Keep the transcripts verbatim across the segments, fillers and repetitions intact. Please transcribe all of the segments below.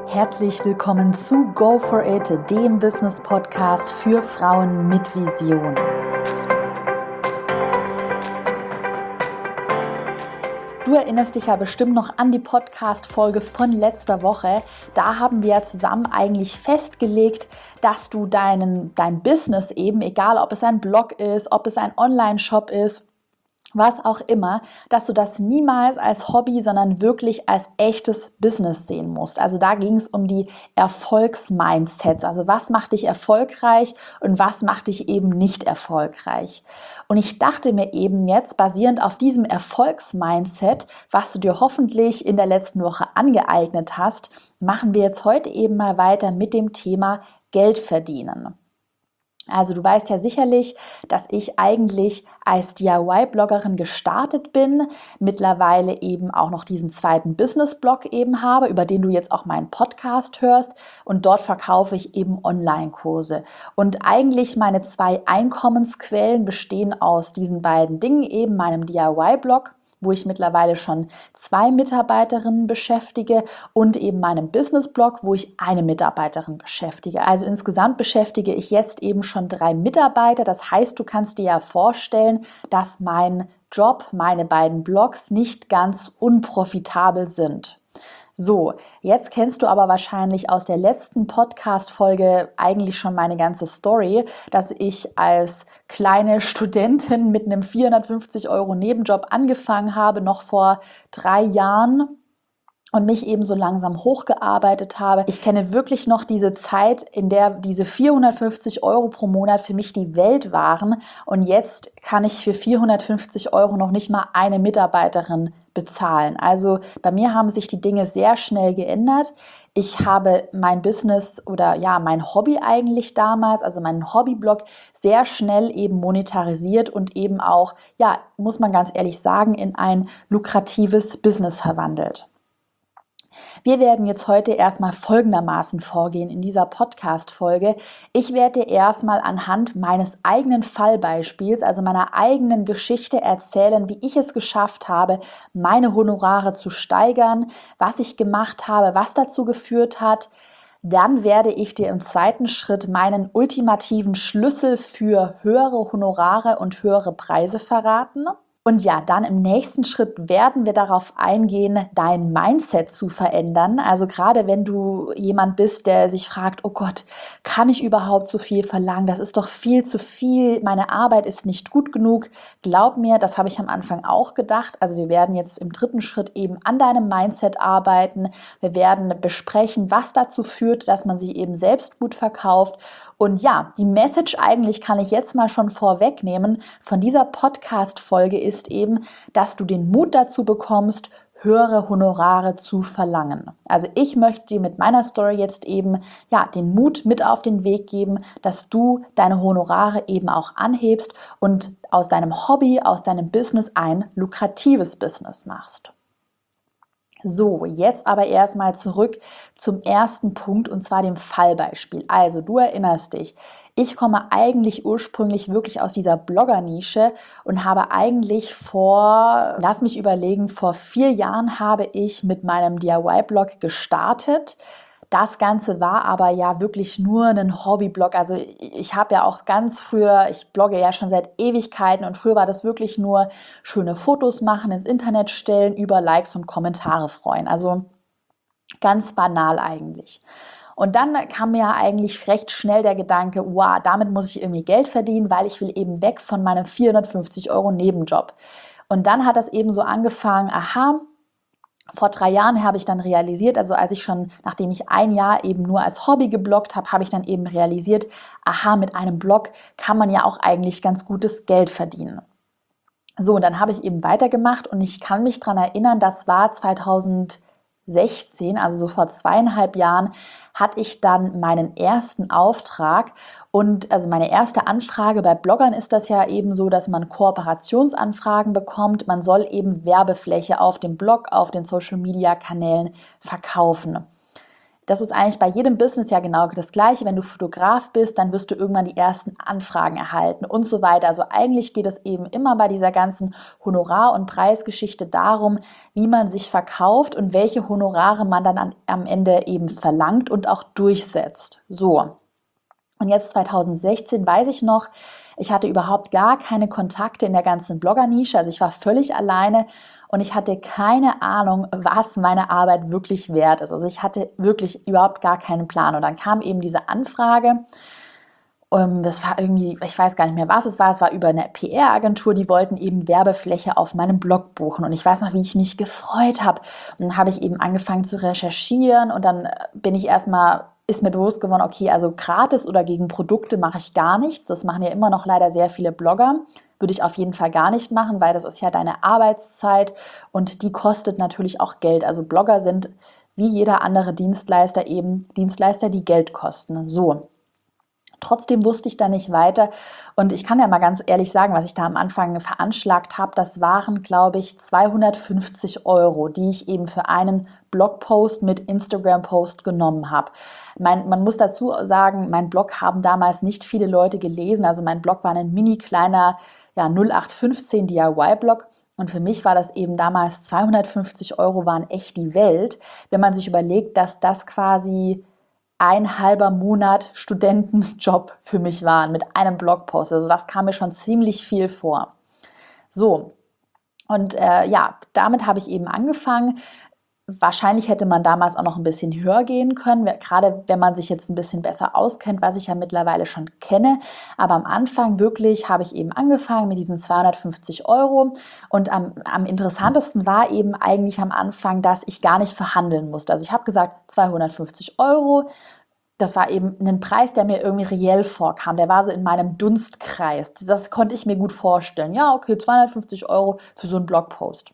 Herzlich willkommen zu Go For It, dem Business-Podcast für Frauen mit Vision. Du erinnerst dich ja bestimmt noch an die Podcast-Folge von letzter Woche. Da haben wir zusammen eigentlich festgelegt, dass du deinen, dein Business eben, egal ob es ein Blog ist, ob es ein Online-Shop ist, was auch immer, dass du das niemals als Hobby, sondern wirklich als echtes Business sehen musst. Also da ging es um die Erfolgsmindsets. Also was macht dich erfolgreich und was macht dich eben nicht erfolgreich? Und ich dachte mir eben jetzt, basierend auf diesem Erfolgsmindset, was du dir hoffentlich in der letzten Woche angeeignet hast, machen wir jetzt heute eben mal weiter mit dem Thema Geld verdienen. Also du weißt ja sicherlich, dass ich eigentlich als D I Y-Bloggerin gestartet bin, mittlerweile eben auch noch diesen zweiten Business-Blog eben habe, über den du jetzt auch meinen Podcast hörst, und dort verkaufe ich eben Online-Kurse. Und eigentlich meine zwei Einkommensquellen bestehen aus diesen beiden Dingen, eben meinem D I Y-Blog, wo ich mittlerweile schon zwei Mitarbeiterinnen beschäftige, und eben meinem Business-Blog, wo ich eine Mitarbeiterin beschäftige. Also insgesamt beschäftige ich jetzt eben schon drei Mitarbeiter. Das heißt, du kannst dir ja vorstellen, dass mein Job, meine beiden Blogs nicht ganz unprofitabel sind. So, jetzt kennst du aber wahrscheinlich aus der letzten Podcast-Folge eigentlich schon meine ganze Story, dass ich als kleine Studentin mit einem vierhundertfünfzig Euro Nebenjob angefangen habe, noch vor drei Jahren. Und mich eben so langsam hochgearbeitet habe. Ich kenne wirklich noch diese Zeit, in der diese vierhundertfünfzig Euro pro Monat für mich die Welt waren. Und jetzt kann ich für vierhundertfünfzig Euro noch nicht mal eine Mitarbeiterin bezahlen. Also bei mir haben sich die Dinge sehr schnell geändert. Ich habe mein Business oder ja, mein Hobby eigentlich damals, also meinen Hobbyblog, sehr schnell eben monetarisiert und eben auch, ja, muss man ganz ehrlich sagen, in ein lukratives Business verwandelt. Wir werden jetzt heute erstmal folgendermaßen vorgehen in dieser Podcast-Folge. Ich werde dir erstmal anhand meines eigenen Fallbeispiels, also meiner eigenen Geschichte erzählen, wie ich es geschafft habe, meine Honorare zu steigern, was ich gemacht habe, was dazu geführt hat. Dann werde ich dir im zweiten Schritt meinen ultimativen Schlüssel für höhere Honorare und höhere Preise verraten. Und ja, dann im nächsten Schritt werden wir darauf eingehen, dein Mindset zu verändern. Also gerade wenn du jemand bist, der sich fragt, oh Gott, kann ich überhaupt so viel verlangen? Das ist doch viel zu viel. Meine Arbeit ist nicht gut genug. Glaub mir, das habe ich am Anfang auch gedacht. Also wir werden jetzt im dritten Schritt eben an deinem Mindset arbeiten. Wir werden besprechen, was dazu führt, dass man sich eben selbst gut verkauft. Und ja, die Message eigentlich kann ich jetzt mal schon vorwegnehmen von dieser Podcast-Folge ist eben, dass du den Mut dazu bekommst, höhere Honorare zu verlangen. Also ich möchte dir mit meiner Story jetzt eben ja den Mut mit auf den Weg geben, dass du deine Honorare eben auch anhebst und aus deinem Hobby, aus deinem Business ein lukratives Business machst. So, jetzt aber erstmal zurück zum ersten Punkt, und zwar dem Fallbeispiel. Also du erinnerst dich, ich komme eigentlich ursprünglich wirklich aus dieser Blogger-Nische und habe eigentlich vor, lass mich überlegen, vor vier Jahren habe ich mit meinem D I Y-Blog gestartet. Das Ganze war aber ja wirklich nur ein Hobbyblog. Also ich habe ja auch ganz früher, ich blogge ja schon seit Ewigkeiten, und früher war das wirklich nur schöne Fotos machen, ins Internet stellen, über Likes und Kommentare freuen. Also ganz banal eigentlich. Und dann kam mir ja eigentlich recht schnell der Gedanke, wow, damit muss ich irgendwie Geld verdienen, weil ich will eben weg von meinem vierhundertfünfzig Euro Nebenjob. Und dann hat das eben so angefangen, aha, vor drei Jahren habe ich dann realisiert, also als ich schon, nachdem ich ein Jahr eben nur als Hobby gebloggt habe, habe ich dann eben realisiert, aha, mit einem Blog kann man ja auch eigentlich ganz gutes Geld verdienen. So, und dann habe ich eben weitergemacht, und ich kann mich daran erinnern, das war zweitausendsechzehn, also so vor zweieinhalb Jahren, hatte ich dann meinen ersten Auftrag. Und also meine erste Anfrage, bei Bloggern ist das ja eben so, dass man Kooperationsanfragen bekommt. Man soll eben Werbefläche auf dem Blog, auf den Social-Media-Kanälen verkaufen. Das ist eigentlich bei jedem Business ja genau das Gleiche. Wenn du Fotograf bist, dann wirst du irgendwann die ersten Anfragen erhalten und so weiter. Also eigentlich geht es eben immer bei dieser ganzen Honorar- und Preisgeschichte darum, wie man sich verkauft und welche Honorare man dann an, am Ende eben verlangt und auch durchsetzt. So. Und jetzt zweitausendsechzehn weiß ich noch, ich hatte überhaupt gar keine Kontakte in der ganzen Blogger-Nische, also ich war völlig alleine und ich hatte keine Ahnung, was meine Arbeit wirklich wert ist. Also ich hatte wirklich überhaupt gar keinen Plan. Und dann kam eben diese Anfrage, um, das war irgendwie, ich weiß gar nicht mehr, was es war, es war über eine P R-Agentur, die wollten eben Werbefläche auf meinem Blog buchen. Und ich weiß noch, wie ich mich gefreut habe. Und dann habe ich eben angefangen zu recherchieren und dann bin ich erstmal ist mir bewusst geworden, okay, also gratis oder gegen Produkte mache ich gar nichts. Das machen ja immer noch leider sehr viele Blogger. Würde ich auf jeden Fall gar nicht machen, weil das ist ja deine Arbeitszeit und die kostet natürlich auch Geld. Also Blogger sind wie jeder andere Dienstleister eben Dienstleister, die Geld kosten. So. Trotzdem wusste ich da nicht weiter und ich kann ja mal ganz ehrlich sagen, was ich da am Anfang veranschlagt habe, das waren, glaube ich, zweihundertfünfzig Euro, die ich eben für einen Blogpost mit Instagram-Post genommen habe. Mein, man muss dazu sagen, mein Blog haben damals nicht viele Leute gelesen, also mein Blog war ein mini kleiner ja, null acht fünfzehn D I Y-Blog. Und für mich war das eben damals zweihundertfünfzig Euro waren echt die Welt, wenn man sich überlegt, dass das quasi ein halber Monat Studentenjob für mich waren mit einem Blogpost. Also das kam mir schon ziemlich viel vor. So, und äh, ja, damit habe ich eben angefangen. Wahrscheinlich hätte man damals auch noch ein bisschen höher gehen können, gerade wenn man sich jetzt ein bisschen besser auskennt, was ich ja mittlerweile schon kenne. Aber am Anfang wirklich habe ich eben angefangen mit diesen zweihundertfünfzig Euro. Und am, am interessantesten war eben eigentlich am Anfang, dass ich gar nicht verhandeln musste. Also ich habe gesagt, zweihundertfünfzig Euro. Das war eben ein Preis, der mir irgendwie reell vorkam. Der war so in meinem Dunstkreis. Das konnte ich mir gut vorstellen. Ja, okay, zweihundertfünfzig Euro für so einen Blogpost.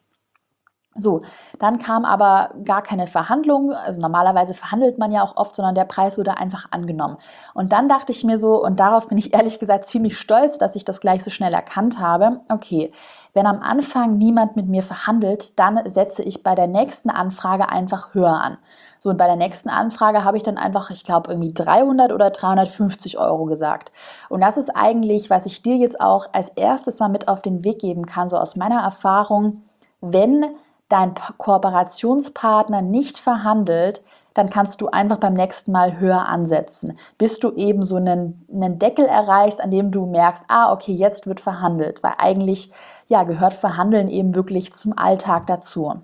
So, dann kam aber gar keine Verhandlung, also normalerweise verhandelt man ja auch oft, sondern der Preis wurde einfach angenommen. Und dann dachte ich mir so, und darauf bin ich ehrlich gesagt ziemlich stolz, dass ich das gleich so schnell erkannt habe, okay, wenn am Anfang niemand mit mir verhandelt, dann setze ich bei der nächsten Anfrage einfach höher an. So, und bei der nächsten Anfrage habe ich dann einfach, ich glaube, irgendwie dreihundert oder dreihundertfünfzig Euro gesagt. Und das ist eigentlich, was ich dir jetzt auch als erstes mal mit auf den Weg geben kann, so aus meiner Erfahrung, wenn dein Kooperationspartner nicht verhandelt, dann kannst du einfach beim nächsten Mal höher ansetzen, bis du eben so einen, einen Deckel erreichst, an dem du merkst, ah, okay, jetzt wird verhandelt, weil eigentlich ja, gehört Verhandeln eben wirklich zum Alltag dazu.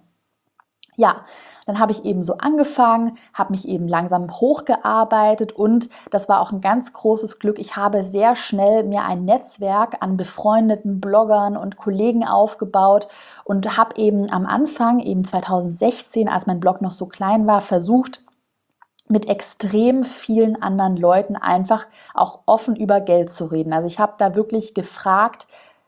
Ja, dann habe ich eben so angefangen, habe mich eben langsam hochgearbeitet und das war auch ein ganz großes Glück. Ich habe sehr schnell mir ein Netzwerk an befreundeten Bloggern und Kollegen aufgebaut und habe eben am Anfang, eben zweitausendsechzehn, als mein Blog noch so klein war, versucht, mit extrem vielen anderen Leuten einfach auch offen über Geld zu reden. Also ich habe da wirklich gefragt,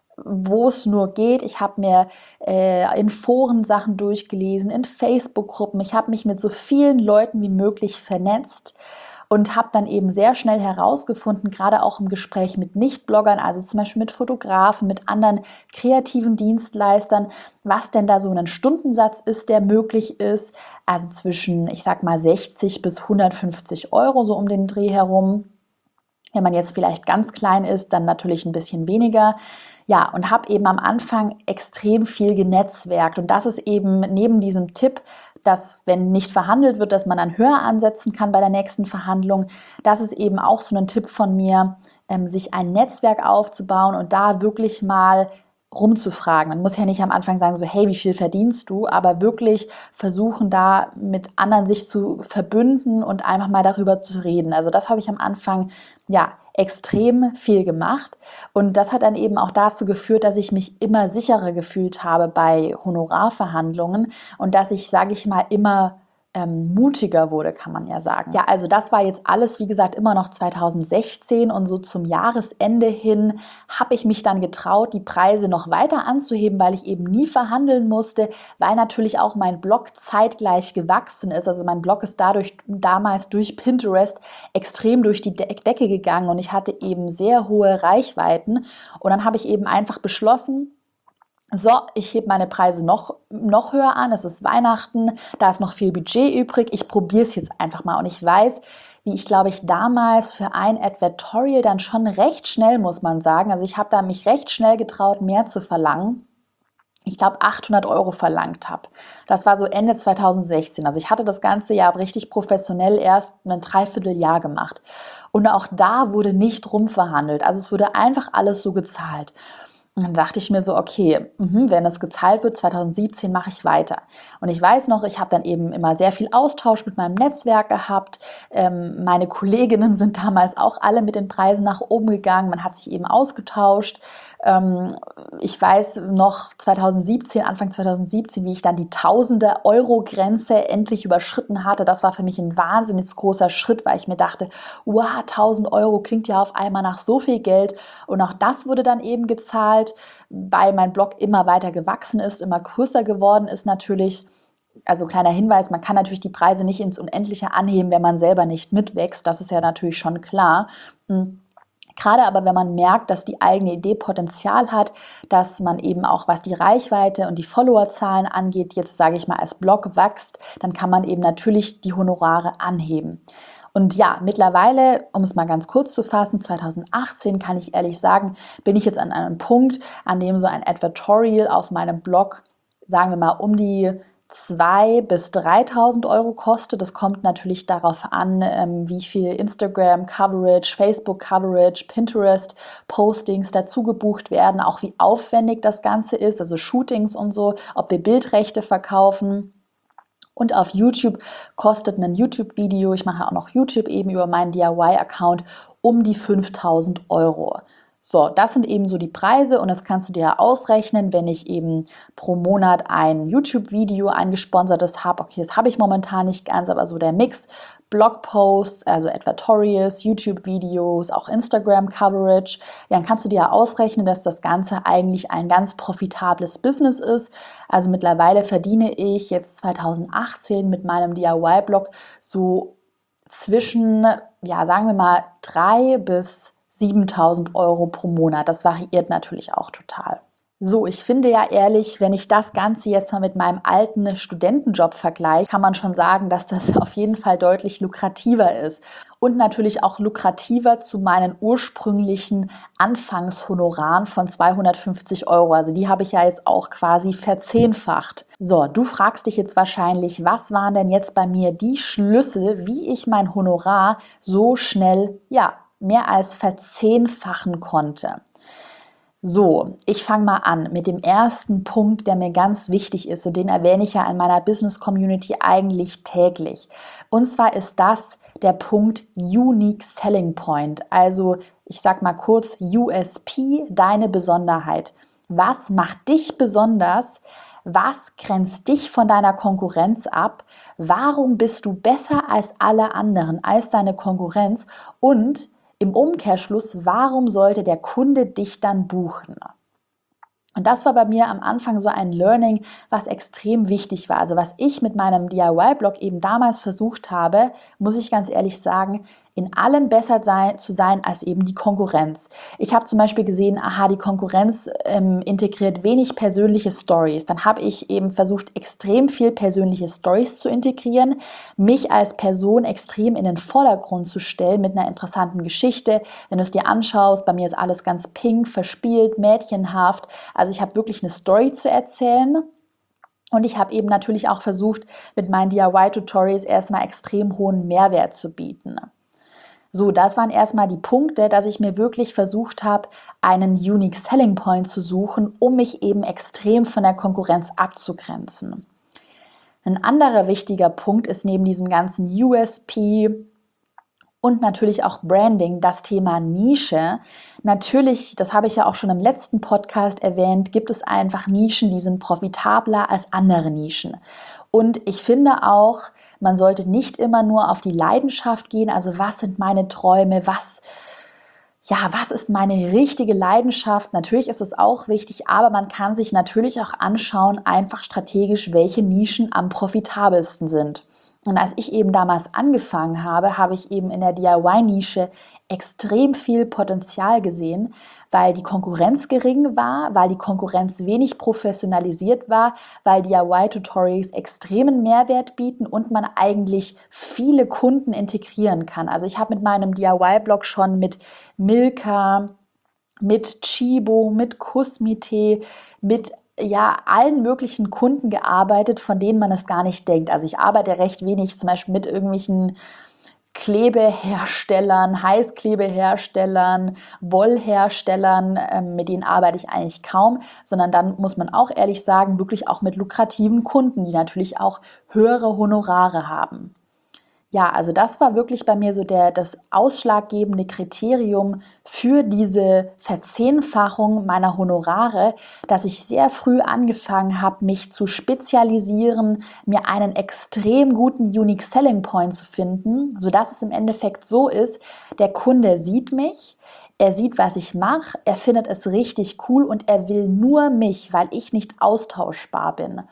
wo es nur geht. Ich habe mir äh, in Foren Sachen durchgelesen, in Facebook-Gruppen. Ich habe mich mit so vielen Leuten wie möglich vernetzt und habe dann eben sehr schnell herausgefunden, gerade auch im Gespräch mit Nicht-Bloggern, also zum Beispiel mit Fotografen, mit anderen kreativen Dienstleistern, was denn da so ein Stundensatz ist, der möglich ist. Also zwischen, ich sag mal, sechzig bis hundertfünfzig Euro, so um den Dreh herum. Wenn man jetzt vielleicht ganz klein ist, dann natürlich ein bisschen weniger. Ja, und habe eben am Anfang extrem viel genetzwerkt. Und das ist eben neben diesem Tipp, dass, wenn nicht verhandelt wird, dass man dann höher ansetzen kann bei der nächsten Verhandlung. Das ist eben auch so ein Tipp von mir, ähm, sich ein Netzwerk aufzubauen und da wirklich mal rumzufragen. Man muss ja nicht am Anfang sagen, so, hey, wie viel verdienst du? Aber wirklich versuchen, da mit anderen sich zu verbünden und einfach mal darüber zu reden. Also das habe ich am Anfang, ja, extrem viel gemacht. Und das hat dann eben auch dazu geführt, dass ich mich immer sicherer gefühlt habe bei Honorarverhandlungen und dass ich, sage ich mal, immer ähm, mutiger wurde, kann man ja sagen. Ja, also das war jetzt alles, wie gesagt, immer noch zweitausendsechzehn und so zum Jahresende hin habe ich mich dann getraut, die Preise noch weiter anzuheben, weil ich eben nie verhandeln musste, weil natürlich auch mein Blog zeitgleich gewachsen ist. Also mein Blog ist dadurch damals durch Pinterest extrem durch die De- Decke gegangen und ich hatte eben sehr hohe Reichweiten und dann habe ich eben einfach beschlossen, so, ich hebe meine Preise noch, noch höher an, es ist Weihnachten, da ist noch viel Budget übrig, ich probiere es jetzt einfach mal. Und ich weiß, wie ich, glaube ich, damals für ein Advertorial dann schon recht schnell, muss man sagen, also ich habe da mich recht schnell getraut, mehr zu verlangen. Ich glaube, achthundert Euro verlangt habe. Das war so Ende zweitausendsechzehn. Also ich hatte das ganze Jahr richtig professionell erst ein Dreivierteljahr gemacht. Und auch da wurde nicht rumverhandelt. Also es wurde einfach alles so gezahlt. Und dann dachte ich mir so, okay, mh, wenn das gezahlt wird, zweitausendsiebzehn mache ich weiter. Und ich weiß noch, ich habe dann eben immer sehr viel Austausch mit meinem Netzwerk gehabt. Ähm, meine Kolleginnen sind damals auch alle mit den Preisen nach oben gegangen. Man hat sich eben ausgetauscht. Ähm, ich weiß noch zweitausendsiebzehn, Anfang zweitausendsiebzehn, wie ich dann die Tausende-Euro-Grenze endlich überschritten hatte. Das war für mich ein wahnsinnig großer Schritt, weil ich mir dachte, wow, tausend Euro klingt ja auf einmal nach so viel Geld. Und auch das wurde dann eben gezahlt, weil mein Blog immer weiter gewachsen ist, immer größer geworden ist natürlich. Also kleiner Hinweis, man kann natürlich die Preise nicht ins Unendliche anheben, wenn man selber nicht mitwächst. Das ist ja natürlich schon klar. Gerade aber, wenn man merkt, dass die eigene Idee Potenzial hat, dass man eben auch, was die Reichweite und die Followerzahlen angeht, jetzt sage ich mal als Blog wächst, dann kann man eben natürlich die Honorare anheben. Und ja, mittlerweile, um es mal ganz kurz zu fassen, zweitausendachtzehn kann ich ehrlich sagen, bin ich jetzt an einem Punkt, an dem so ein Advertorial auf meinem Blog, sagen wir mal, um die zweitausend bis dreitausend Euro kostet. Das kommt natürlich darauf an, wie viel Instagram-Coverage, Facebook-Coverage, Pinterest-Postings dazu gebucht werden, auch wie aufwendig das Ganze ist, also Shootings und so, ob wir Bildrechte verkaufen. Und auf YouTube kostet ein YouTube-Video, ich mache auch noch YouTube eben über meinen D I Y-Account, um die fünftausend Euro. So, das sind eben so die Preise und das kannst du dir ausrechnen, wenn ich eben pro Monat ein YouTube-Video, ein gesponsertes habe. Okay, das habe ich momentan nicht ganz, aber so der Mix, Blogposts, also Advertorials, YouTube-Videos, auch Instagram-Coverage, dann kannst du dir ausrechnen, dass das Ganze eigentlich ein ganz profitables Business ist. Also mittlerweile verdiene ich jetzt zweitausendachtzehn mit meinem D I Y-Blog so zwischen, ja, sagen wir mal, drei bis siebentausend Euro pro Monat. Das variiert natürlich auch total. So, ich finde ja ehrlich, wenn ich das Ganze jetzt mal mit meinem alten Studentenjob vergleiche, kann man schon sagen, dass das auf jeden Fall deutlich lukrativer ist. Und natürlich auch lukrativer zu meinen ursprünglichen Anfangshonoraren von zweihundertfünfzig Euro. Also die habe ich ja jetzt auch quasi verzehnfacht. So, du fragst dich jetzt wahrscheinlich, was waren denn jetzt bei mir die Schlüssel, wie ich mein Honorar so schnell, ja, mehr als verzehnfachen konnte. So, ich fange mal an mit dem ersten Punkt, der mir ganz wichtig ist und den erwähne ich ja in meiner Business Community eigentlich täglich. Und zwar ist das der Punkt Unique Selling Point, also ich sag mal kurz U S P, deine Besonderheit. Was macht dich besonders? Was grenzt dich von deiner Konkurrenz ab? Warum bist du besser als alle anderen, als deine Konkurrenz? Und im Umkehrschluss, warum sollte der Kunde dich dann buchen? Und das war bei mir am Anfang so ein Learning, was extrem wichtig war. Also was ich mit meinem D I Y-Blog eben damals versucht habe, muss ich ganz ehrlich sagen, in allem besser sein, zu sein als eben die Konkurrenz. Ich habe zum Beispiel gesehen, aha, die Konkurrenz ähm, integriert wenig persönliche Stories. Dann habe ich eben versucht, extrem viel persönliche Stories zu integrieren, mich als Person extrem in den Vordergrund zu stellen mit einer interessanten Geschichte. Wenn du es dir anschaust, bei mir ist alles ganz pink, verspielt, mädchenhaft. Also ich habe wirklich eine Story zu erzählen. Und ich habe eben natürlich auch versucht, mit meinen D I Y-Tutorials erstmal extrem hohen Mehrwert zu bieten. So, das waren erstmal die Punkte, dass ich mir wirklich versucht habe, einen Unique Selling Point zu suchen, um mich eben extrem von der Konkurrenz abzugrenzen. Ein anderer wichtiger Punkt ist neben diesem ganzen U S P und natürlich auch Branding, das Thema Nische. Natürlich, das habe ich ja auch schon im letzten Podcast erwähnt, gibt es einfach Nischen, die sind profitabler als andere Nischen. Und ich finde auch, man sollte nicht immer nur auf die Leidenschaft gehen, also was sind meine Träume, was, ja, was ist meine richtige Leidenschaft? Natürlich ist es auch wichtig, aber man kann sich natürlich auch anschauen, einfach strategisch, welche Nischen am profitabelsten sind. Und als ich eben damals angefangen habe, habe ich eben in der D I Y-Nische extrem viel Potenzial gesehen, weil die Konkurrenz gering war, weil die Konkurrenz wenig professionalisiert war, weil D I Y-Tutorials extremen Mehrwert bieten und man eigentlich viele Kunden integrieren kann. Also ich habe mit meinem D I Y-Blog schon mit Milka, mit Chibo, mit Kusmite, mit ja, allen möglichen Kunden gearbeitet, von denen man es gar nicht denkt. Also ich arbeite recht wenig zum Beispiel mit irgendwelchen Klebeherstellern, Heißklebeherstellern, Wollherstellern, ähm, mit denen arbeite ich eigentlich kaum, sondern dann muss man auch ehrlich sagen, wirklich auch mit lukrativen Kunden, die natürlich auch höhere Honorare haben. Ja, also das war wirklich bei mir so der, das ausschlaggebende Kriterium für diese Verzehnfachung meiner Honorare, dass ich sehr früh angefangen habe, mich zu spezialisieren, mir einen extrem guten Unique Selling Point zu finden, sodass es im Endeffekt so ist, der Kunde sieht mich, er sieht, was ich mache, er findet es richtig cool und er will nur mich, weil ich nicht austauschbar bin.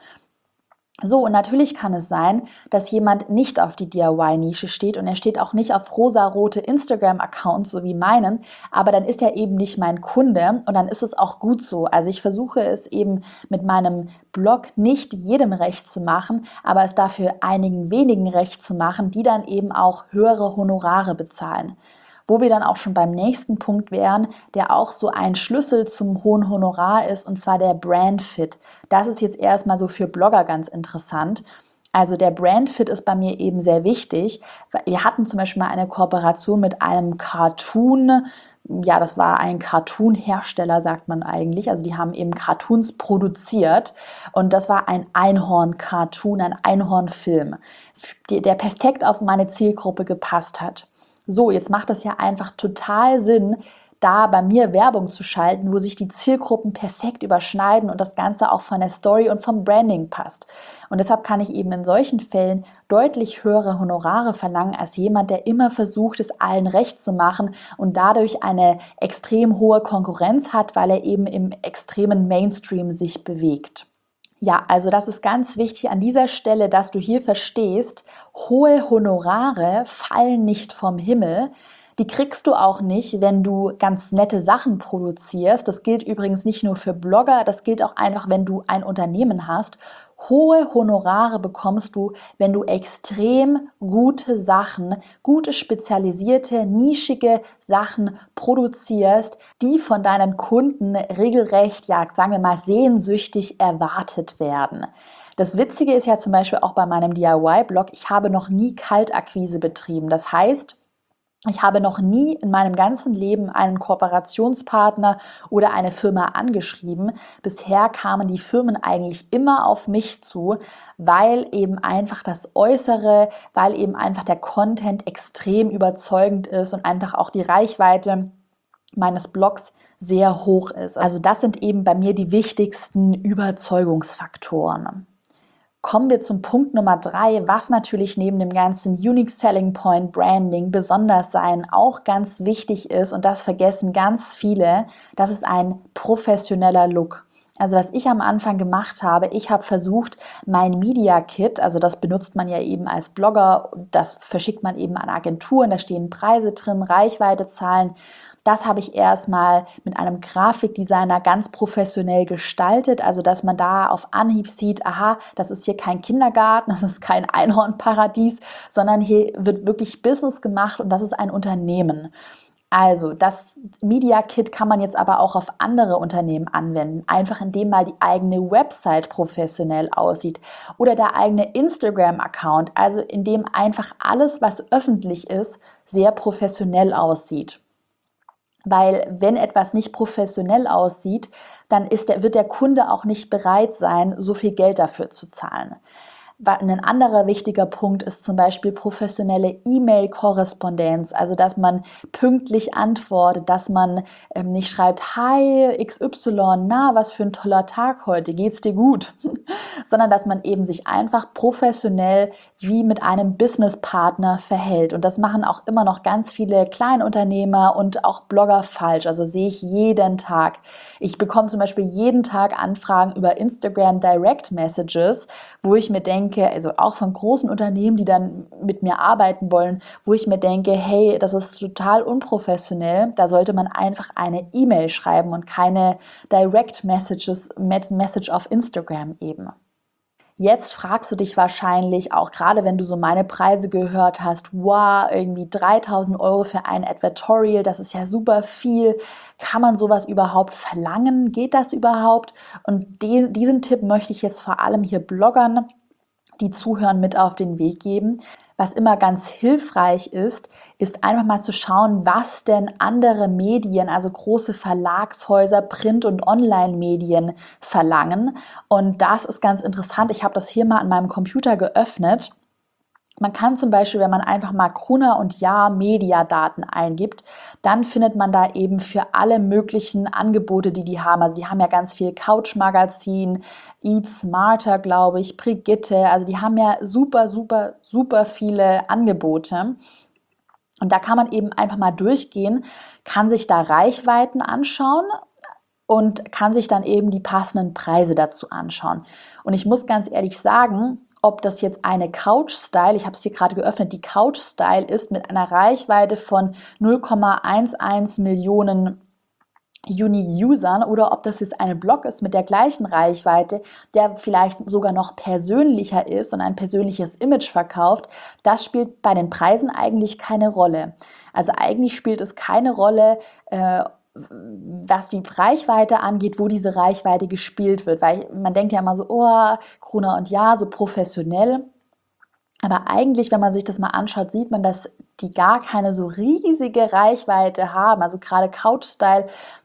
So, und natürlich kann es sein, dass jemand nicht auf die D I Y-Nische steht und er steht auch nicht auf rosarote Instagram-Accounts, so wie meinen, aber dann ist er eben nicht mein Kunde und dann ist es auch gut so. Also ich versuche es eben mit meinem Blog nicht jedem recht zu machen, aber es dafür einigen wenigen recht zu machen, die dann eben auch höhere Honorare bezahlen. Wo wir dann auch schon beim nächsten Punkt wären, der auch so ein Schlüssel zum hohen Honorar ist, und zwar der Brandfit. Das ist jetzt erstmal so für Blogger ganz interessant. Also der Brandfit ist bei mir eben sehr wichtig. Wir hatten zum Beispiel mal eine Kooperation mit einem Cartoon, ja, das war ein Cartoon-Hersteller, sagt man eigentlich. Also die haben eben Cartoons produziert und das war ein Einhorn-Cartoon, ein Einhornfilm, der perfekt auf meine Zielgruppe gepasst hat. So, jetzt macht es ja einfach total Sinn, da bei mir Werbung zu schalten, wo sich die Zielgruppen perfekt überschneiden und das Ganze auch von der Story und vom Branding passt. Und deshalb kann ich eben in solchen Fällen deutlich höhere Honorare verlangen als jemand, der immer versucht, es allen recht zu machen und dadurch eine extrem hohe Konkurrenz hat, weil er eben im extremen Mainstream sich bewegt. Ja, also das ist ganz wichtig an dieser Stelle, dass du hier verstehst, hohe Honorare fallen nicht vom Himmel. Die kriegst du auch nicht, wenn du ganz nette Sachen produzierst. Das gilt übrigens nicht nur für Blogger, das gilt auch einfach, wenn du ein Unternehmen hast. Hohe Honorare bekommst du, wenn du extrem gute Sachen, gute spezialisierte, nischige Sachen produzierst, die von deinen Kunden regelrecht, ja, sagen wir mal, sehnsüchtig erwartet werden. Das Witzige ist ja zum Beispiel auch bei meinem D I Y-Blog, ich habe noch nie Kaltakquise betrieben. Das heißt, ich habe noch nie in meinem ganzen Leben einen Kooperationspartner oder eine Firma angeschrieben. Bisher kamen die Firmen eigentlich immer auf mich zu, weil eben einfach das Äußere, weil eben einfach der Content extrem überzeugend ist und einfach auch die Reichweite meines Blogs sehr hoch ist. Also das sind eben bei mir die wichtigsten Überzeugungsfaktoren. Kommen wir zum Punkt Nummer drei, was natürlich neben dem ganzen Unique Selling Point Branding, besonders sein, auch ganz wichtig ist, und das vergessen ganz viele, das ist ein professioneller Look. Also was ich am Anfang gemacht habe, ich habe versucht, mein Media Kit, also das benutzt man ja eben als Blogger, das verschickt man eben an Agenturen, da stehen Preise drin, Reichweitezahlen. Das habe ich erstmal mit einem Grafikdesigner ganz professionell gestaltet, also dass man da auf Anhieb sieht, aha, das ist hier kein Kindergarten, das ist kein Einhornparadies, sondern hier wird wirklich Business gemacht und das ist ein Unternehmen. Also das Media Kit kann man jetzt aber auch auf andere Unternehmen anwenden, einfach indem mal die eigene Website professionell aussieht oder der eigene Instagram-Account, also indem einfach alles, was öffentlich ist, sehr professionell aussieht. Weil wenn etwas nicht professionell aussieht, dann ist der, wird der Kunde auch nicht bereit sein, so viel Geld dafür zu zahlen. Ein anderer wichtiger Punkt ist zum Beispiel professionelle E-Mail-Korrespondenz, also dass man pünktlich antwortet, dass man ähm, nicht schreibt, hi X Y, na, was für ein toller Tag heute, geht's dir gut? Sondern dass man eben sich einfach professionell wie mit einem Businesspartner verhält. Und das machen auch immer noch ganz viele Kleinunternehmer und auch Blogger falsch, also sehe ich jeden Tag. Ich bekomme zum Beispiel jeden Tag Anfragen über Instagram Direct Messages, wo ich mir denke, denke, also auch von großen Unternehmen, die dann mit mir arbeiten wollen, wo ich mir denke, hey, das ist total unprofessionell, da sollte man einfach eine E-Mail schreiben und keine Direct Messages, Message auf Instagram eben. Jetzt fragst du dich wahrscheinlich, auch gerade wenn du so meine Preise gehört hast, wow, irgendwie dreitausend Euro für ein Advertorial, das ist ja super viel. Kann man sowas überhaupt verlangen? Geht das überhaupt? Und die, diesen Tipp möchte ich jetzt vor allem hier Bloggern, die zuhören, mit auf den Weg geben. Was immer ganz hilfreich ist, ist einfach mal zu schauen, was denn andere Medien, also große Verlagshäuser, Print- und Online-Medien verlangen. Und das ist ganz interessant. Ich habe das hier mal an meinem Computer geöffnet. Man kann zum Beispiel, wenn man einfach mal Gruner und Jahr Mediadaten eingibt, dann findet man da eben für alle möglichen Angebote, die die haben. Also die haben ja ganz viel Couch-Magazin, Eat Smarter, glaube ich, Brigitte. Also die haben ja super, super, super viele Angebote. Und da kann man eben einfach mal durchgehen, kann sich da Reichweiten anschauen und kann sich dann eben die passenden Preise dazu anschauen. Und ich muss ganz ehrlich sagen, ob das jetzt eine Couch-Style, ich habe es hier gerade geöffnet, die Couch-Style ist mit einer Reichweite von null Komma elf Millionen Uni-Usern oder ob das jetzt ein Blog ist mit der gleichen Reichweite, der vielleicht sogar noch persönlicher ist und ein persönliches Image verkauft, das spielt bei den Preisen eigentlich keine Rolle. Also eigentlich spielt es keine Rolle, äh, was die Reichweite angeht, wo diese Reichweite gespielt wird, weil man denkt ja immer so, oh, Gruner und Jahr, so professionell, aber eigentlich, wenn man sich das mal anschaut, sieht man, dass die gar keine so riesige Reichweite haben, also gerade Couch-Style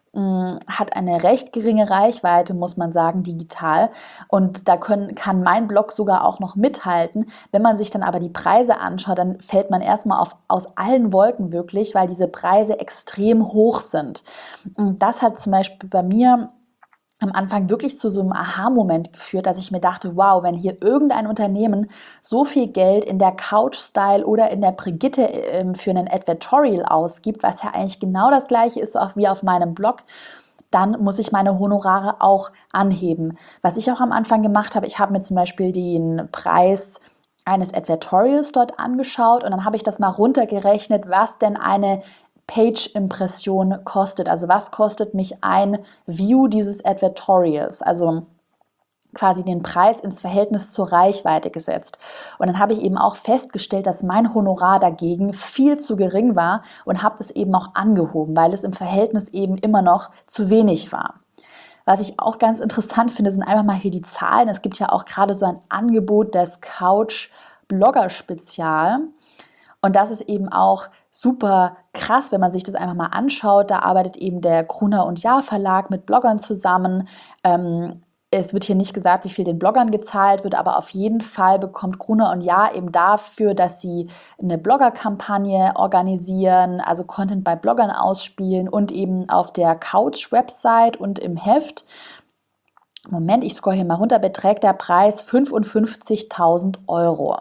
hat eine recht geringe Reichweite, muss man sagen, digital. Und da können, kann mein Blog sogar auch noch mithalten. Wenn man sich dann aber die Preise anschaut, dann fällt man erstmal auf, aus allen Wolken wirklich, weil diese Preise extrem hoch sind. Und das hat zum Beispiel bei mir am Anfang wirklich zu so einem Aha-Moment geführt, dass ich mir dachte, wow, wenn hier irgendein Unternehmen so viel Geld in der Couch-Style oder in der Brigitte äh, für einen Advertorial ausgibt, was ja eigentlich genau das gleiche ist wie auf meinem Blog, dann muss ich meine Honorare auch anheben. Was ich auch am Anfang gemacht habe, ich habe mir zum Beispiel den Preis eines Advertorials dort angeschaut und dann habe ich das mal runtergerechnet, was denn eine Page-Impression kostet. Also was kostet mich ein View dieses Advertorials? Also quasi den Preis ins Verhältnis zur Reichweite gesetzt. Und dann habe ich eben auch festgestellt, dass mein Honorar dagegen viel zu gering war und habe das eben auch angehoben, weil es im Verhältnis eben immer noch zu wenig war. Was ich auch ganz interessant finde, sind einfach mal hier die Zahlen. Es gibt ja auch gerade so ein Angebot des Couch Blogger Spezial. Und das ist eben auch super krass, wenn man sich das einfach mal anschaut. Da arbeitet eben der Gruner und Jahr Verlag mit Bloggern zusammen. Ähm, es wird hier nicht gesagt, wie viel den Bloggern gezahlt wird, aber auf jeden Fall bekommt Gruner und Jahr eben dafür, dass sie eine Blogger-Kampagne organisieren, also Content bei Bloggern ausspielen und eben auf der Couch-Website und im Heft. Moment, ich scroll hier mal runter, beträgt der Preis fünfundfünfzigtausend Euro.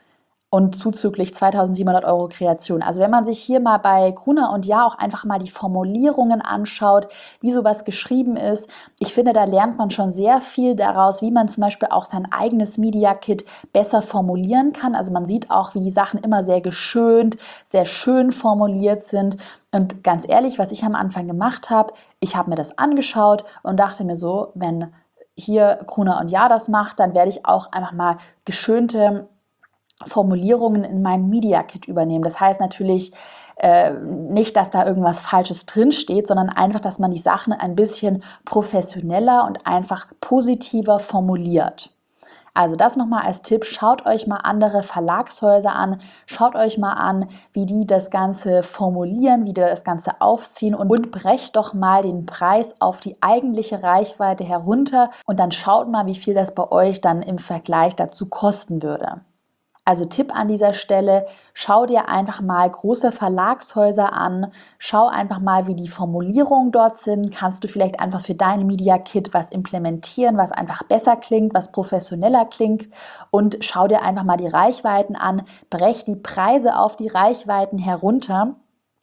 Und zuzüglich zweitausendsiebenhundert Euro Kreation. Also wenn man sich hier mal bei Gruner und Jahr auch einfach mal die Formulierungen anschaut, wie sowas geschrieben ist, ich finde, da lernt man schon sehr viel daraus, wie man zum Beispiel auch sein eigenes Media Kit besser formulieren kann. Also man sieht auch, wie die Sachen immer sehr geschönt, sehr schön formuliert sind. Und ganz ehrlich, was ich am Anfang gemacht habe, ich habe mir das angeschaut und dachte mir so, wenn hier Gruner und Jahr das macht, dann werde ich auch einfach mal geschönte Formulierungen in mein Media Kit übernehmen. Das heißt natürlich äh, nicht, dass da irgendwas Falsches drinsteht, sondern einfach, dass man die Sachen ein bisschen professioneller und einfach positiver formuliert. Also das nochmal als Tipp, schaut euch mal andere Verlagshäuser an, schaut euch mal an, wie die das Ganze formulieren, wie die das Ganze aufziehen und, und brecht doch mal den Preis auf die eigentliche Reichweite herunter und dann schaut mal, wie viel das bei euch dann im Vergleich dazu kosten würde. Also Tipp an dieser Stelle, schau dir einfach mal große Verlagshäuser an, schau einfach mal, wie die Formulierungen dort sind. Kannst du vielleicht einfach für dein Media Kit was implementieren, was einfach besser klingt, was professioneller klingt und schau dir einfach mal die Reichweiten an, brech die Preise auf die Reichweiten herunter.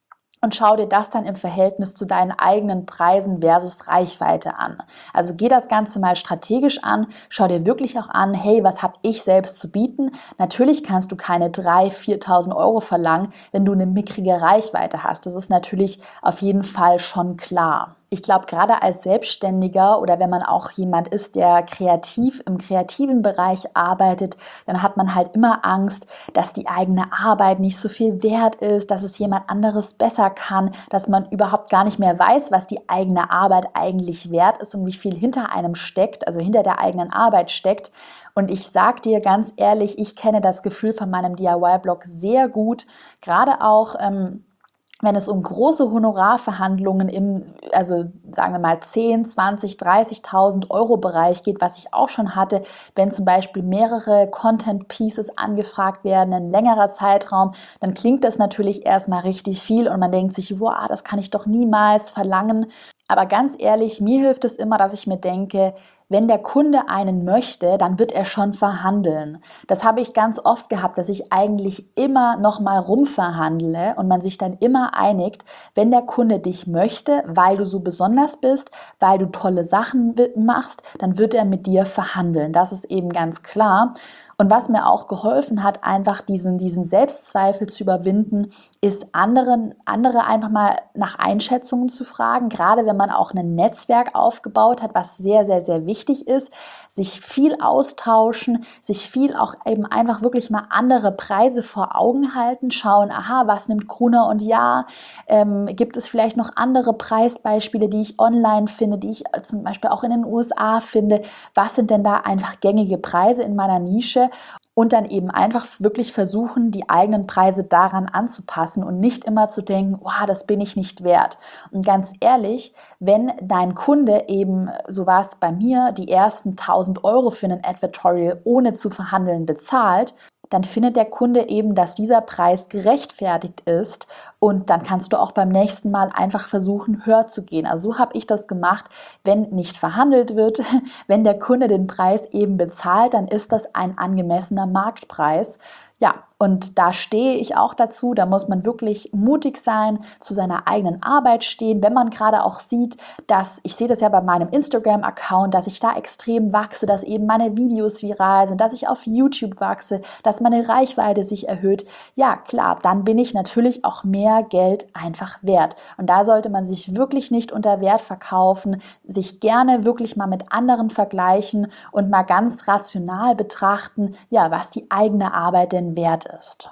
Und schau dir das dann im Verhältnis zu deinen eigenen Preisen versus Reichweite an. Also geh das Ganze mal strategisch an, schau dir wirklich auch an, hey, was habe ich selbst zu bieten? Natürlich kannst du keine dreitausend, viertausend Euro verlangen, wenn du eine mickrige Reichweite hast. Das ist natürlich auf jeden Fall schon klar. Ich glaube, gerade als Selbstständiger oder wenn man auch jemand ist, der kreativ im kreativen Bereich arbeitet, dann hat man halt immer Angst, dass die eigene Arbeit nicht so viel wert ist, dass es jemand anderes besser kann, dass man überhaupt gar nicht mehr weiß, was die eigene Arbeit eigentlich wert ist und wie viel hinter einem steckt, also hinter der eigenen Arbeit steckt. Und ich sage dir ganz ehrlich, ich kenne das Gefühl von meinem D I Y-Blog sehr gut, gerade auch ähm, wenn es um große Honorarverhandlungen im, also sagen wir mal zehn, zwanzig, dreißigtausend Euro Bereich geht, was ich auch schon hatte, wenn zum Beispiel mehrere Content Pieces angefragt werden, ein längerer Zeitraum, dann klingt das natürlich erstmal richtig viel und man denkt sich, wow, das kann ich doch niemals verlangen. Aber ganz ehrlich, mir hilft es immer, dass ich mir denke, wenn der Kunde einen möchte, dann wird er schon verhandeln. Das habe ich ganz oft gehabt, dass ich eigentlich immer noch mal rumverhandle und man sich dann immer einigt, wenn der Kunde dich möchte, weil du so besonders bist, weil du tolle Sachen machst, dann wird er mit dir verhandeln. Das ist eben ganz klar. Und was mir auch geholfen hat, einfach diesen, diesen Selbstzweifel zu überwinden, ist anderen, andere einfach mal nach Einschätzungen zu fragen, gerade wenn man auch ein Netzwerk aufgebaut hat, was sehr, sehr, sehr wichtig ist, sich viel austauschen, sich viel auch eben einfach wirklich mal andere Preise vor Augen halten, schauen, aha, was nimmt Gruner und Jahr, ähm, gibt es vielleicht noch andere Preisbeispiele, die ich online finde, die ich zum Beispiel auch in den U S A finde, was sind denn da einfach gängige Preise in meiner Nische? Und dann eben einfach wirklich versuchen, die eigenen Preise daran anzupassen und nicht immer zu denken, oh, das bin ich nicht wert. Und ganz ehrlich, wenn dein Kunde eben, so war es bei mir, die ersten tausend Euro für einen Advertorial ohne zu verhandeln bezahlt, dann findet der Kunde eben, dass dieser Preis gerechtfertigt ist und dann kannst du auch beim nächsten Mal einfach versuchen, höher zu gehen. Also so habe ich das gemacht, wenn nicht verhandelt wird, wenn der Kunde den Preis eben bezahlt, dann ist das ein angemessener Marktpreis. Ja, und da stehe ich auch dazu, da muss man wirklich mutig sein, zu seiner eigenen Arbeit stehen, wenn man gerade auch sieht, dass, ich sehe das ja bei meinem Instagram-Account, dass ich da extrem wachse, dass eben meine Videos viral sind, dass ich auf YouTube wachse, dass meine Reichweite sich erhöht. Ja, klar, dann bin ich natürlich auch mehr Geld einfach wert. Und da sollte man sich wirklich nicht unter Wert verkaufen, sich gerne wirklich mal mit anderen vergleichen und mal ganz rational betrachten, ja, was die eigene Arbeit denn wert ist.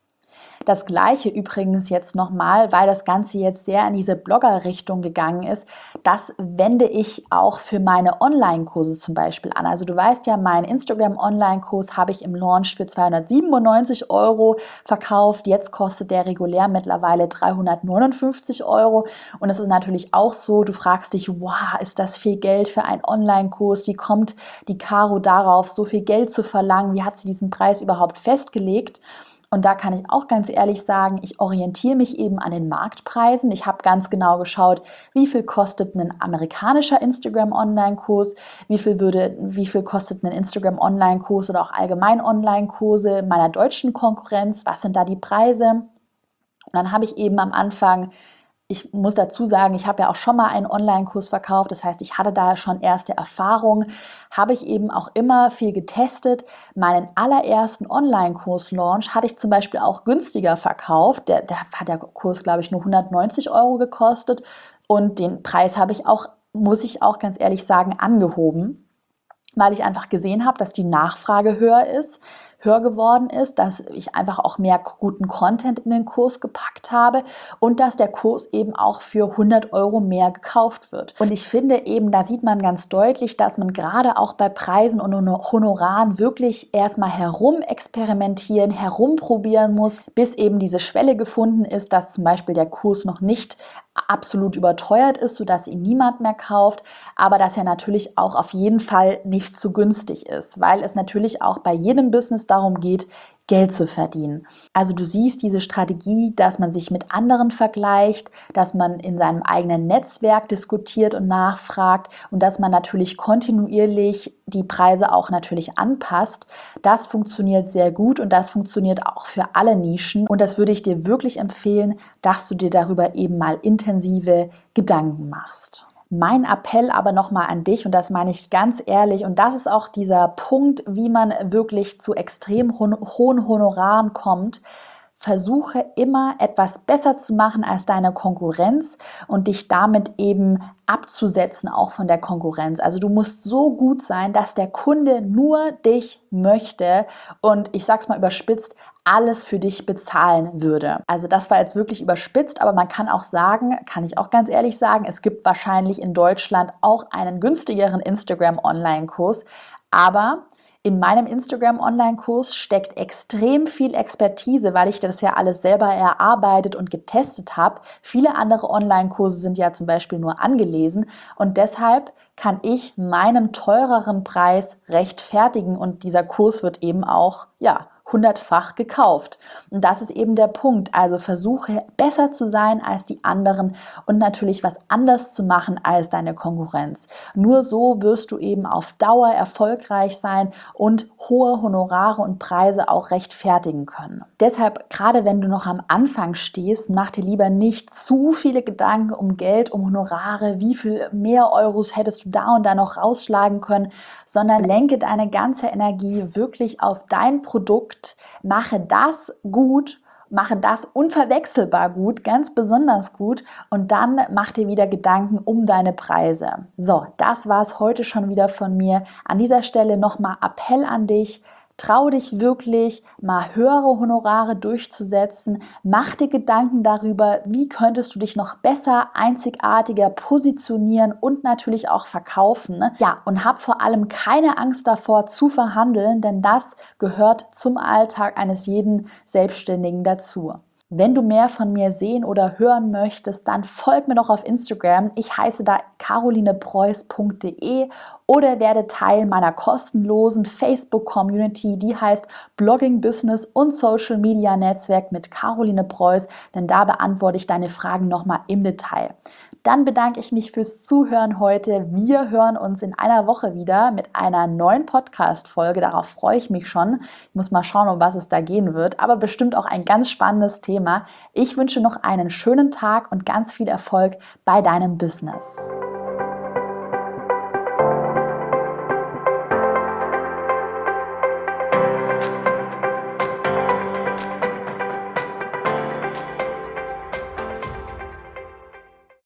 Das Gleiche übrigens jetzt nochmal, weil das Ganze jetzt sehr in diese Blogger-Richtung gegangen ist, das wende ich auch für meine Online-Kurse zum Beispiel an. Also du weißt ja, meinen Instagram-Online-Kurs habe ich im Launch für zweihundertsiebenundneunzig Euro verkauft. Jetzt kostet der regulär mittlerweile dreihundertneunundfünfzig Euro. Und es ist natürlich auch so, du fragst dich, wow, ist das viel Geld für einen Online-Kurs? Wie kommt die Caro darauf, so viel Geld zu verlangen? Wie hat sie diesen Preis überhaupt festgelegt? Und da kann ich auch ganz ehrlich sagen, ich orientiere mich eben an den Marktpreisen. Ich habe ganz genau geschaut, wie viel kostet ein amerikanischer Instagram-Online-Kurs, wie viel würde, wie viel kostet ein Instagram-Online-Kurs oder auch allgemein Online-Kurse meiner deutschen Konkurrenz, was sind da die Preise? Und dann habe ich eben am Anfang, ich muss dazu sagen, ich habe ja auch schon mal einen Online-Kurs verkauft, das heißt, ich hatte da schon erste Erfahrungen, habe ich eben auch immer viel getestet. Meinen allerersten Online-Kurs-Launch hatte ich zum Beispiel auch günstiger verkauft, der, der hat der Kurs, glaube ich, nur hundertneunzig Euro gekostet und den Preis habe ich auch, muss ich auch ganz ehrlich sagen, angehoben, weil ich einfach gesehen habe, dass die Nachfrage höher ist, höher geworden ist, dass ich einfach auch mehr guten Content in den Kurs gepackt habe und dass der Kurs eben auch für hundert Euro mehr gekauft wird. Und ich finde eben, da sieht man ganz deutlich, dass man gerade auch bei Preisen und Honoraren wirklich erstmal herumexperimentieren, herumprobieren muss, bis eben diese Schwelle gefunden ist, dass zum Beispiel der Kurs noch nicht absolut überteuert ist, sodass ihn niemand mehr kauft, aber dass er natürlich auch auf jeden Fall nicht zu günstig ist, weil es natürlich auch bei jedem Business darum geht, Geld zu verdienen. Also du siehst diese Strategie, dass man sich mit anderen vergleicht, dass man in seinem eigenen Netzwerk diskutiert und nachfragt und dass man natürlich kontinuierlich die Preise auch natürlich anpasst. Das funktioniert sehr gut und das funktioniert auch für alle Nischen und das würde ich dir wirklich empfehlen, dass du dir darüber eben mal intensive Gedanken machst. Mein Appell aber nochmal an dich, und das meine ich ganz ehrlich, und das ist auch dieser Punkt, wie man wirklich zu extrem hohen Honoraren kommt: Versuche immer etwas besser zu machen als deine Konkurrenz und dich damit eben abzusetzen, auch von der Konkurrenz. Also du musst so gut sein, dass der Kunde nur dich möchte und, ich sag's mal überspitzt, alles für dich bezahlen würde. Also das war jetzt wirklich überspitzt, aber man kann auch sagen, kann ich auch ganz ehrlich sagen, es gibt wahrscheinlich in Deutschland auch einen günstigeren Instagram-Online-Kurs, aber in meinem Instagram-Online-Kurs steckt extrem viel Expertise, weil ich das ja alles selber erarbeitet und getestet habe. Viele andere Online-Kurse sind ja zum Beispiel nur angelesen und deshalb kann ich meinen teureren Preis rechtfertigen und dieser Kurs wird eben auch, ja, hundertfach gekauft. Und das ist eben der Punkt. Also versuche besser zu sein als die anderen und natürlich was anders zu machen als deine Konkurrenz. Nur so wirst du eben auf Dauer erfolgreich sein und hohe Honorare und Preise auch rechtfertigen können. Deshalb, gerade wenn du noch am Anfang stehst, mach dir lieber nicht zu viele Gedanken um Geld, um Honorare, wie viel mehr Euros hättest du da und da noch rausschlagen können, sondern lenke deine ganze Energie wirklich auf dein Produkt. Mache das gut, mache das unverwechselbar gut, ganz besonders gut und dann mach dir wieder Gedanken um deine Preise. So, das war es heute schon wieder von mir. An dieser Stelle nochmal Appell an dich. Trau dich wirklich, mal höhere Honorare durchzusetzen. Mach dir Gedanken darüber, wie könntest du dich noch besser, einzigartiger positionieren und natürlich auch verkaufen. Ja, und hab vor allem keine Angst davor zu verhandeln, denn das gehört zum Alltag eines jeden Selbstständigen dazu. Wenn du mehr von mir sehen oder hören möchtest, dann folg mir doch auf Instagram. Ich heiße da caroline preuß punkt de oder werde Teil meiner kostenlosen Facebook-Community, die heißt Blogging, Business und Social Media Netzwerk mit Caroline Preuß, denn da beantworte ich deine Fragen nochmal im Detail. Dann bedanke ich mich fürs Zuhören heute. Wir hören uns in einer Woche wieder mit einer neuen Podcast-Folge. Darauf freue ich mich schon. Ich muss mal schauen, um was es da gehen wird, aber bestimmt auch ein ganz spannendes Thema. Ich wünsche noch einen schönen Tag und ganz viel Erfolg bei deinem Business.